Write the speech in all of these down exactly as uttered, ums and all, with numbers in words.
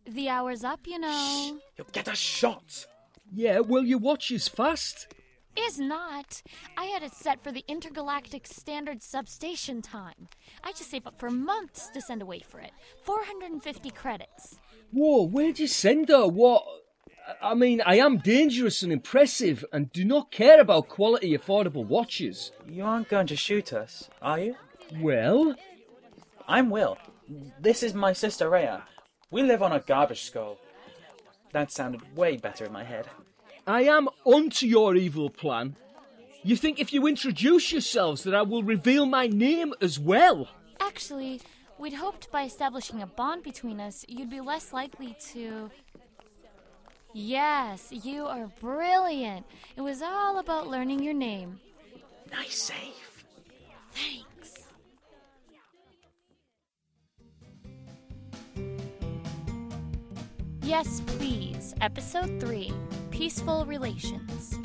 The hour's up, you know. Shh, you'll get a shot. Yeah, well, your watch is fast. Is not. I had it set for the Intergalactic Standard Substation time. I just saved up for months to send away for it. four hundred fifty credits. Whoa, where'd you send her? What? I mean, I am dangerous and impressive and do not care about quality affordable watches. You aren't going to shoot us, are you? Well? I'm Will. This is my sister Rhea. We live on a garbage skull. That sounded way better in my head. I am onto your evil plan. You think if you introduce yourselves that I will reveal my name as well? Actually, we'd hoped by establishing a bond between us, you'd be less likely to... Yes, you are brilliant. It was all about learning your name. Nice save. Thanks. Yes, Please, Episode three, Peaceful Relations.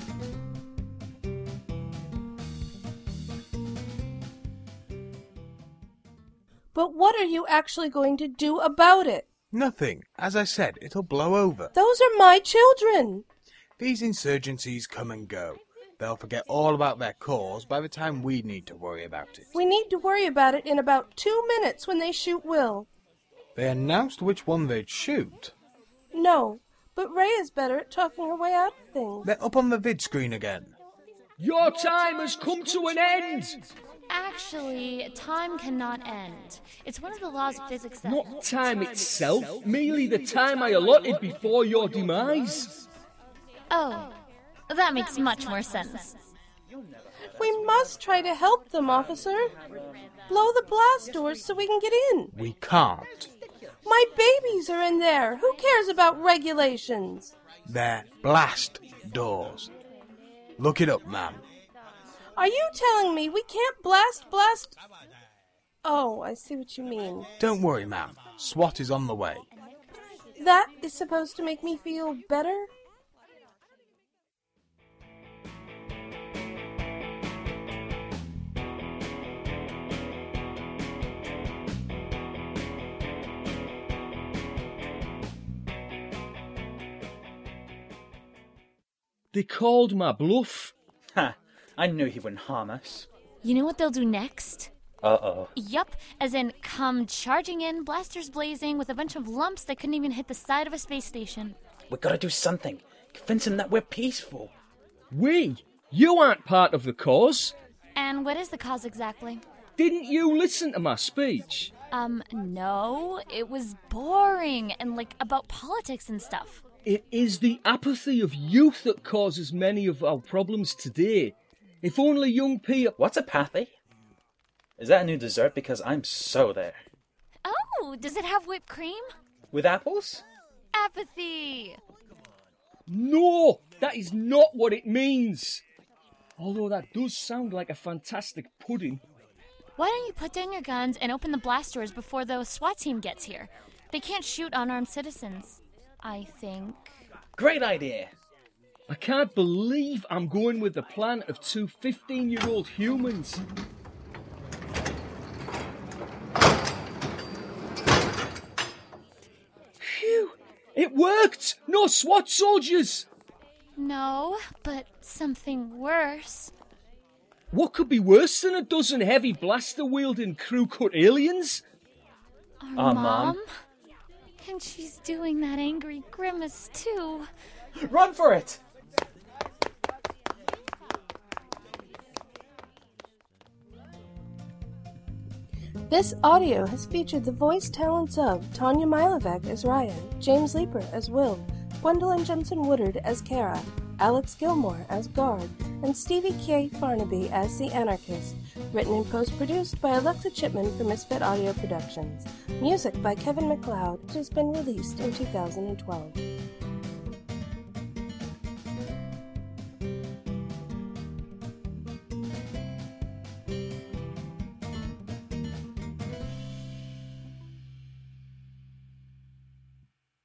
But what are you actually going to do about it? Nothing. As I said, it'll blow over. Those are my children. These insurgencies come and go. They'll forget all about their cause by the time we need to worry about it. We need to worry about it in about two minutes when they shoot Will. They announced which one they'd shoot. No, but Ray is better at talking her way out of things. They're up on the vid screen again. Your time has come to an end! Actually, time cannot end. It's one of the laws of physics that... Not time itself, merely the time I allotted before your demise. Oh, that makes much more sense. We must try to help them, officer. Blow the blast doors so we can get in. We can't. My babies are in there. Who cares about regulations? They're blast doors. Look it up, ma'am. Are you telling me we can't blast blast... Oh, I see what you mean. Don't worry, ma'am. SWAT is on the way. That is supposed to make me feel better? They called my bluff. Ha! I knew he wouldn't harm us. You know what they'll do next? Uh-oh. Yup, as in come charging in, blasters blazing, with a bunch of lumps that couldn't even hit the side of a space station. We gotta do something. Convince him that we're peaceful. We? You aren't part of the cause. And what is the cause exactly? Didn't you listen to my speech? Um, no. It was boring and, like, about politics and stuff. It is the apathy of youth that causes many of our problems today. If only young people... What's apathy? Is that a new dessert? Because I'm so there. Oh, does it have whipped cream? With apples? Apathy! No, that is not what it means. Although that does sound like a fantastic pudding. Why don't you put down your guns and open the blast doors before the SWAT team gets here? They can't shoot unarmed citizens, I think. Great idea! I can't believe I'm going with the plan of two fifteen-year-old humans. Phew! It worked! No SWAT soldiers! No, but something worse. What could be worse than a dozen heavy blaster-wielding crew-cut aliens? Our, Our mom? mom? And she's doing that angry grimace, too. Run for it! This audio has featured the voice talents of Tanya Milovec as Raya, James Leeper as Will, Gwendolyn Jensen-Woodard as Kara, Alex Gilmore as Guard, and Stevie K. Farnaby as the Anarchist. Written and post-produced by Alexa Chipman for Misfit Audio Productions. Music by Kevin MacLeod, which has been released in two thousand twelve.